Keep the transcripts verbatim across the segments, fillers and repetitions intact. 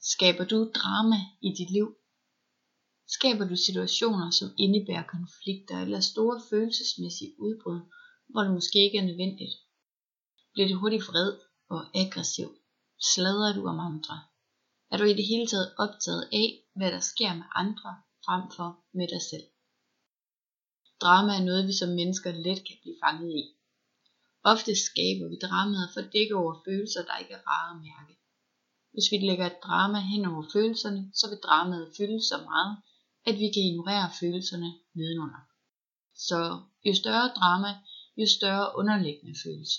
Skaber du drama i dit liv? Skaber du situationer, som indebærer konflikter eller store følelsesmæssige udbrud, hvor det måske ikke er nødvendigt? Bliver du hurtigt vred og aggressiv? Sladrer du om andre? Er du i det hele taget optaget af, hvad der sker med andre, frem for med dig selv? Drama er noget, vi som mennesker let kan blive fanget i. Ofte skaber vi dramaet for at dække over følelser, der ikke er rare at mærke. Hvis vi lægger et drama hen over følelserne, så vil dramaet fylde så meget, at vi kan ignorere følelserne nedenunder. Så jo større drama, jo større underliggende følelse.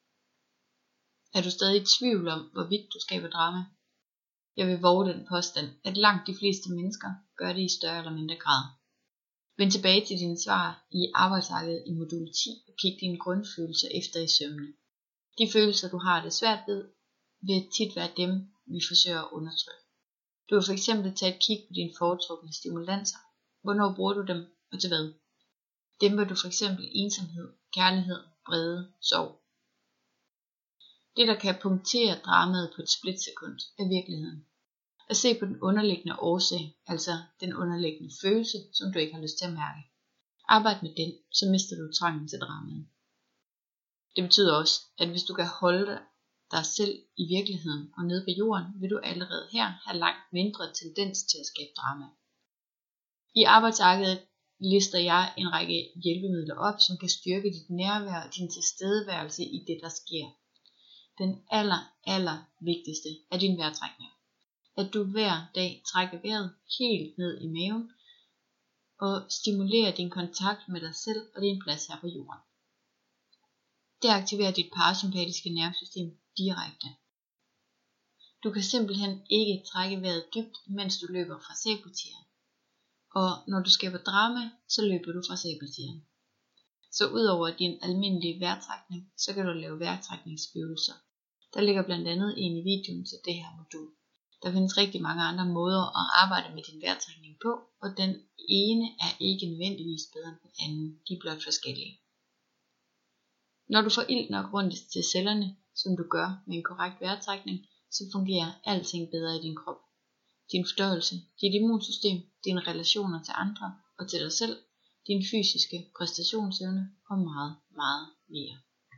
Er du stadig i tvivl om, hvorvidt du skaber drama? Jeg vil våge den påstand, at langt de fleste mennesker gør det i større eller mindre grad. Vend tilbage til dine svar i arbejdsarket i modul ti og kig dine grundfølelser efter i sømmene. De følelser, du har det svært ved, vil tit være dem, vi forsøger at undertrykke. Du vil fx tage et kig på dine foretrukne stimulanser. Hvornår bruger du dem, og til hvad? Dæmper du fx ensomhed, kærlighed, vrede, sorg? Det, der kan punktere dramaet på et splitsekund, er virkeligheden. At se på den underliggende årsag, altså den underliggende følelse, som du ikke har lyst til at mærke. Arbejd med den, så mister du trangen til dramaet. Det betyder også, at hvis du kan holde dig selv i virkeligheden og nede på jorden, vil du allerede her have langt mindre tendens til at skabe drama. I arbejdsarket lister jeg en række hjælpemidler op, som kan styrke dit nærvær og din tilstedeværelse i det, der sker. Den aller, aller vigtigste er din vejrtrækning. At du hver dag trækker vejret helt ned i maven og stimulerer din kontakt med dig selv og din plads her på jorden. Det aktiverer dit parasympatiske nervesystem direkte. Du kan simpelthen ikke trække vejret dybt, mens du løber fra sabeltieren. Og når du skaber drama, så løber du fra sabeltieren. Så udover din almindelige vejrtrækning, så kan du lave vejrtrækningsøvelser. Der ligger blandt andet en i videoen til det her modul. Der findes rigtig mange andre måder at arbejde med din vejrtrækning på, og den ene er ikke nødvendigvis bedre end den anden. De er blot forskellige. Når du får ilt nok rundt til cellerne, som du gør med en korrekt vejrtrækning, så fungerer alting bedre i din krop. Din fordøjelse, dit immunsystem, dine relationer til andre og til dig selv, din fysiske præstationsevne og meget, meget mere.